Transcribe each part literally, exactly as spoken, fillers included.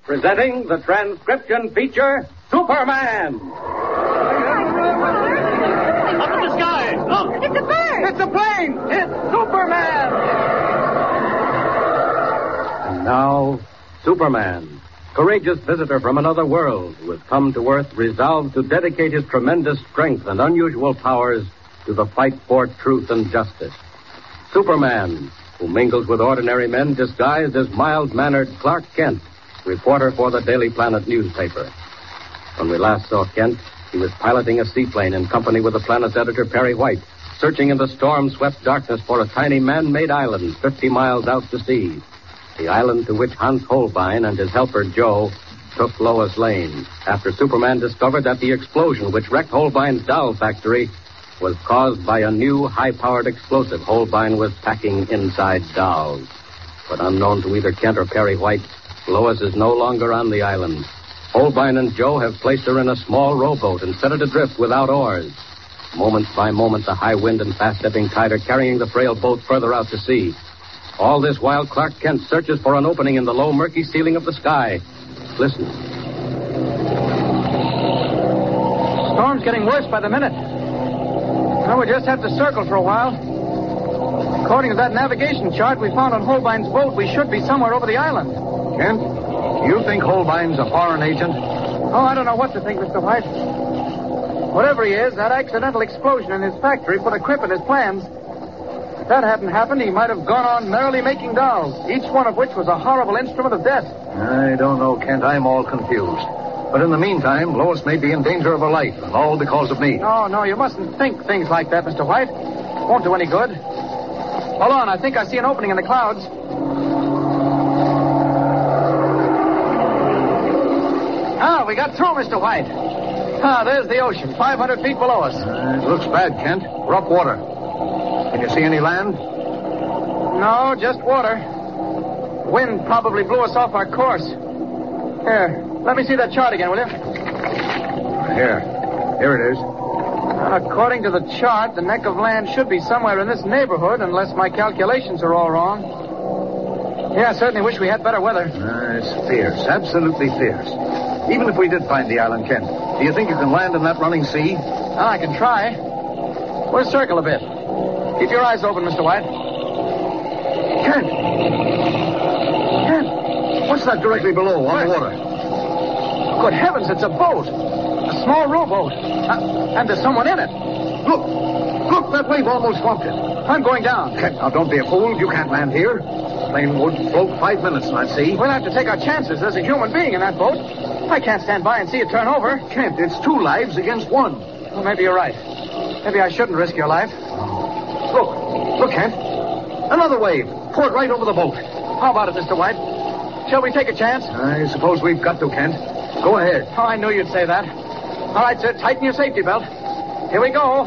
presenting the transcription feature, Superman. Up in the sky! Look! It's a bird! It's a plane! It's Superman! And now, Superman, courageous visitor from another world who has come to Earth resolved to dedicate his tremendous strength and unusual powers to the fight for truth and justice. Superman, who mingles with ordinary men disguised as mild-mannered Clark Kent, reporter for the Daily Planet newspaper. When we last saw Kent, he was piloting a seaplane in company with the Planet's editor, Perry White, searching in the storm-swept darkness for a tiny man-made island fifty miles out to sea. The island to which Hans Holbein and his helper, Joe, took Lois Lane, after Superman discovered that the explosion which wrecked Holbein's doll factory was caused by a new high-powered explosive Holbein was packing inside dolls. But unknown to either Kent or Perry White, Lois is no longer on the island. Holbein and Joe have placed her in a small rowboat and set it adrift without oars. Moment by moment, the high wind and fast-ebbing tide are carrying the frail boat further out to sea. All this while, Clark Kent searches for an opening in the low, murky ceiling of the sky. Listen. Storm's getting worse by the minute. Well, we just have to circle for a while. According to that navigation chart we found on Holbein's boat, we should be somewhere over the island. Kent, you think Holbein's a foreign agent? Oh, I don't know what to think, Mister White. Whatever he is, that accidental explosion in his factory put a crimp in his plans. If that hadn't happened, he might have gone on merrily making dolls, each one of which was a horrible instrument of death. I don't know, Kent. I'm all confused. But in the meantime, Lois may be in danger of her life, and all because of me. No, no, you mustn't think things like that, Mister White. Won't do any good. Hold on, I think I see an opening in the clouds. Ah, we got through, Mister White. Ah, there's the ocean, five hundred feet below us. Uh, it looks bad, Kent. We're up water. Can you see any land? No, just water. Wind probably blew us off our course. Here, let me see that chart again, will you? Here. Here it is. According to the chart, the neck of land should be somewhere in this neighborhood, unless my calculations are all wrong. Yeah, I certainly wish we had better weather. Uh, it's fierce, absolutely fierce. Even if we did find the island, Kent, do you think you can land in that running sea? Well, I can try. We'll circle a bit. Keep your eyes open, Mister White. Kent! Kent! What's that directly below on the water? Good heavens, it's a boat. A small rowboat. Uh, and there's someone in it. Look! Look, that wave almost swamped it. I'm going down. Kent, now don't be a fool. You can't land here. The plane would float five minutes in that sea. We'll have to take our chances. There's a human being in that boat. I can't stand by and see it turn over. Kent, it's two lives against one. Well, maybe you're right. Maybe I shouldn't risk your life. Look. Look, Kent. Another wave. Poured right over the boat. How about it, Mister White? Shall we take a chance? I suppose we've got to, Kent. Go ahead. Oh, I knew you'd say that. All right, sir. Tighten your safety belt. Here we go.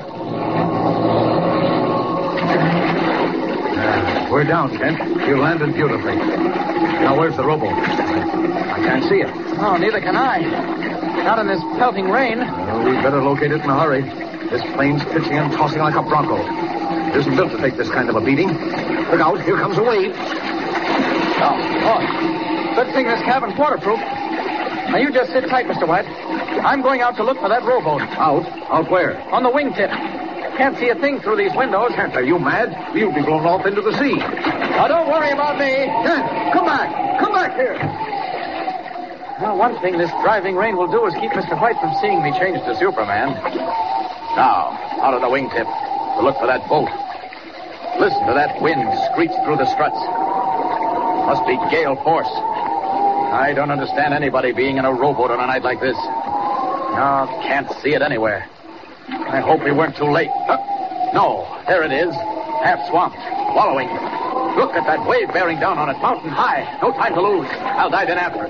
Uh, we're down, Kent. You landed beautifully. Now, where's the rowboat? I can't see it. Oh, neither can I. Not in this pelting rain. Well, we'd better locate it in a hurry. This plane's pitching and tossing like a bronco. It isn't built to take this kind of a beating. Look out, here comes a wave. Oh, oh. Good thing this cabin's waterproof. Now, you just sit tight, Mister White. I'm going out to look for that rowboat. Out? Out where? On the wingtip. Can't see a thing through these windows. Kent, are you mad? You'll be blown off into the sea. Now, don't worry about me. Kent, come back. Come back here. Well, one thing this driving rain will do is keep Mister White from seeing me change to Superman. Now, out of the wingtip to look for that boat. Listen to that wind screech through the struts. Must be gale force. I don't understand anybody being in a rowboat on a night like this. No, can't see it anywhere. I hope we weren't too late. Uh, no, there it is. Half swamped, wallowing. Look at that wave bearing down on it, mountain high. No time to lose. I'll dive in after it.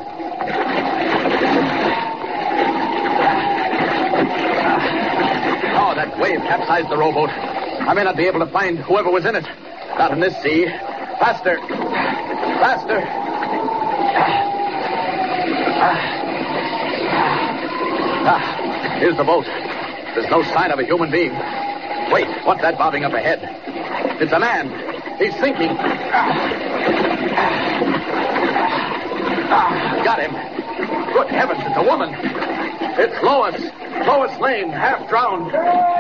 Oh, that wave capsized the rowboat. I may not be able to find whoever was in it. Not in this sea. Faster. Faster. Ah, here's the boat. There's no sign of a human being. Wait, what's that bobbing up ahead? It's a man. He's sinking. Ah, got him. Good heavens, it's a woman. It's Lois. Lois Lane, half drowned.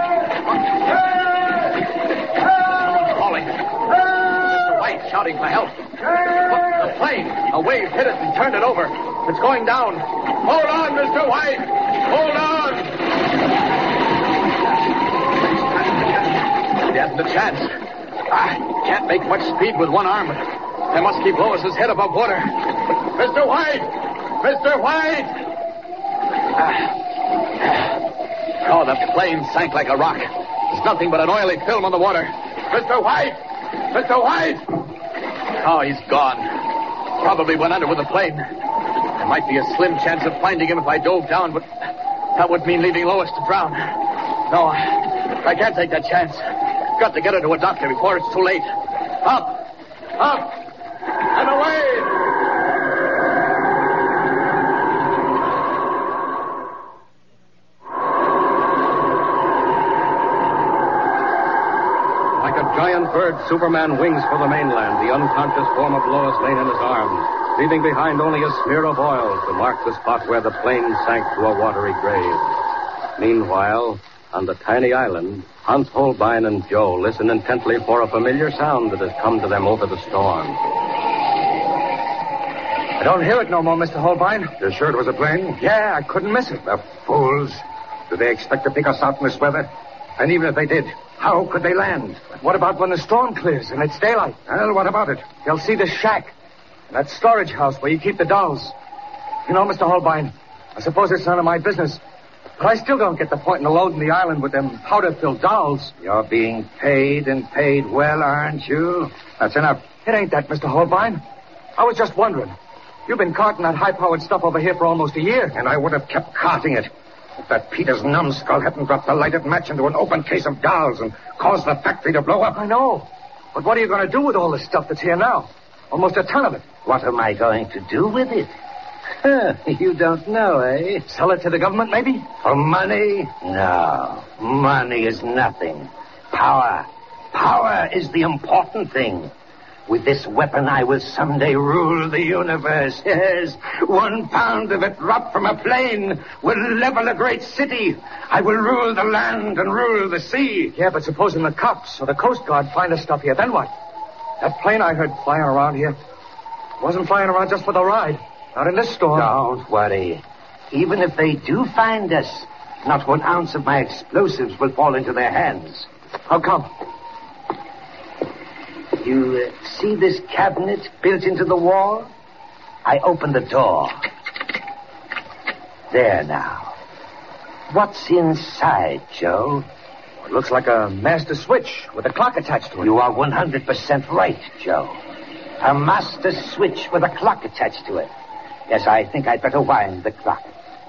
Calling. Mister White shouting for help. Look, the plane. A wave hit it and turned it over. It's going down. Hold on, Mister White. Hold on. He hasn't a chance. I can't make much speed with one arm. I must keep Lois's head above water. Mister White! Mister White! Ah. Oh, the plane sank like a rock. There's nothing but an oily film on the water. Mister White! Mister White! Oh, he's gone. Probably went under with the plane. There might be a slim chance of finding him if I dove down, but that would mean leaving Lois to drown. No, I can't take that chance. Got to get her to a doctor before it's too late. Up! Up! And away! Like a giant bird, Superman wings for the mainland, the unconscious form of Lois Lane in his arms, leaving behind only a smear of oil to mark the spot where the plane sank to a watery grave. Meanwhile, on the tiny island, Hans Holbein and Joe listen intently for a familiar sound that has come to them over the storm. I don't hear it no more, Mister Holbein. You're sure it was a plane? Yeah, I couldn't miss it. The fools. Do they expect to pick us out in this weather? And even if they did, how could they land? But what about when the storm clears and it's daylight? Well, what about it? They'll see the shack. That storage house where you keep the dolls. You know, Mister Holbein, I suppose it's none of my business, but I still don't get the point in loading the island with them powder-filled dolls. You're being paid and paid well, aren't you? That's enough. It ain't that, Mister Holbein. I was just wondering. You've been carting that high-powered stuff over here for almost a year. And I would have kept carting it if that Peters numbskull hadn't dropped a lighted match into an open case of dolls and caused the factory to blow up. I know. But what are you going to do with all this stuff that's here now? Almost a ton of it. What am I going to do with it? Huh, you don't know, eh? Sell it to the government, maybe? For money? No. Money is nothing. Power. Power is the important thing. With this weapon, I will someday rule the universe. Yes, one pound of it dropped from a plane will level a great city. I will rule the land and rule the sea. Yeah, but supposing the cops or the Coast Guard find us stuff here, then what? That plane I heard flying around here wasn't flying around just for the ride. Not in this storm. Don't worry. Even if they do find us, not one ounce of my explosives will fall into their hands. How come? You uh, see this cabinet built into the wall? I opened the door. There now. What's inside, Joe? It looks like a master switch with a clock attached to it. You are one hundred percent right, Joe. A master switch with a clock attached to it. Yes, I think I'd better wind the clock.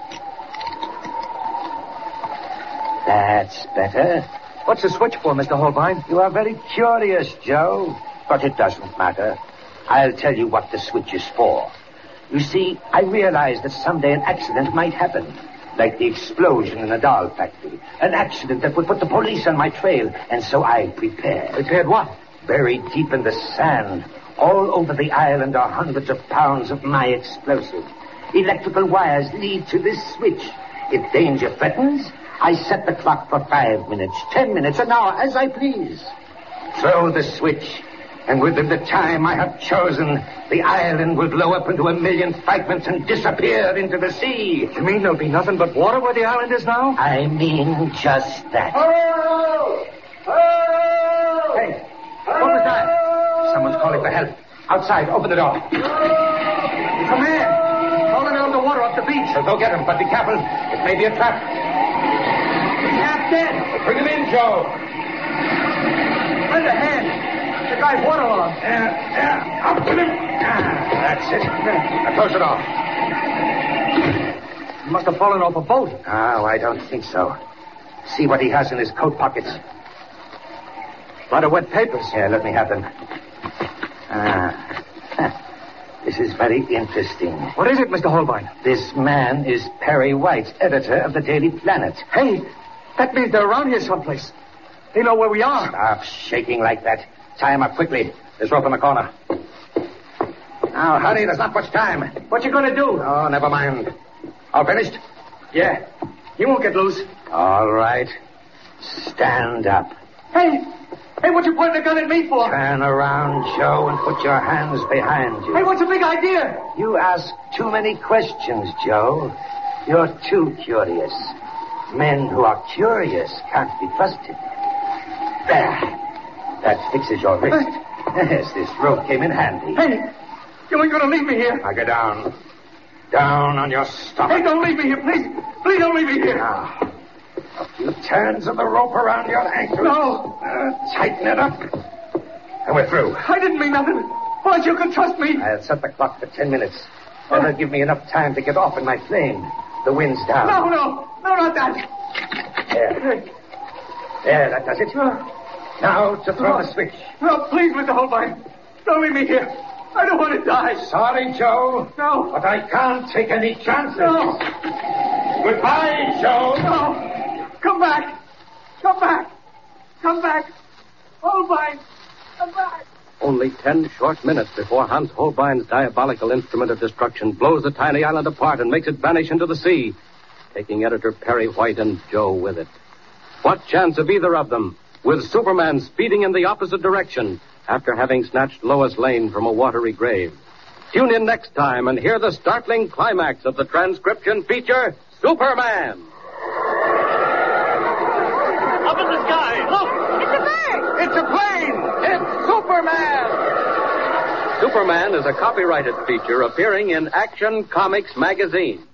That's better. What's the switch for, Mister Holbein? You are very curious, Joe. But it doesn't matter. I'll tell you what the switch is for. You see, I realized that someday an accident might happen. Like the explosion in a doll factory. An accident that would put the police on my trail. And so I prepared. Prepared what? Buried deep in the sand, all over the island are hundreds of pounds of my explosive. Electrical wires lead to this switch. If danger threatens, I set the clock for five minutes, ten minutes, an hour, as I please. Throw the switch, and within the time I have chosen, the island will blow up into a million fragments and disappear into the sea. You mean there'll be nothing but water where the island is now? I mean just that. Oh! Oh! Hey, what was that? Someone's calling for help. Outside, open the door. It's a man. Falling out of the water off the beach. So go get him, but be careful. It may be a trap. He's half dead. Bring him in, Joe. Lend a hand. The guy's waterlogged. Yeah, yeah. Up with him. Ah, that's it. Now close it off. He must have fallen off a boat. Oh, I don't think so. See what he has in his coat pockets. A lot of wet papers. Here, let me have them. Ah. This is very interesting. What is it, Mister Holbein? This man is Perry White, editor of the Daily Planet. Hey, that means they're around here someplace. They know where we are. Stop shaking like that. Tie him up quickly. There's rope in the corner. Now, hurry, there's not much time. What you gonna do? Oh, never mind. All finished? Yeah. He won't get loose. All right. Stand up. Hey! Hey, what you pointing a gun at me for? Turn around, Joe, and put your hands behind you. Hey, what's the big idea? You ask too many questions, Joe. You're too curious. Men who are curious can't be trusted. There. That fixes your wrist. Yes, this rope came in handy. Hey! You ain't gonna leave me here. Now get down. Down on your stomach. Hey, don't leave me here, please. Please don't leave me here. Now, a few turns of the rope around your ankles. No. Uh, tighten it up. And we're through. I didn't mean nothing. Boys, you can trust me. I'll set the clock for ten minutes. That'll give me enough time to get off in my plane. The wind's down. No, no. No, not that. There. There, that does it. Now to throw no. the switch. No, please, Mister Holbein. Don't leave me here. I don't want to die. Sorry, Joe. No. But I can't take any chances. No. Goodbye, Joe. No. Come back. Come back. Come back. Holbein. Come back. Only ten short minutes before Hans Holbein's diabolical instrument of destruction blows the tiny island apart and makes it vanish into the sea, taking editor Perry White and Joe with it. What chance of either of them, with Superman speeding in the opposite direction after having snatched Lois Lane from a watery grave? Tune in next time and hear the startling climax of the transcription feature, Superman. Up in the sky, look! It's a bird! It's a plane! It's Superman! Superman is a copyrighted feature appearing in Action Comics magazine.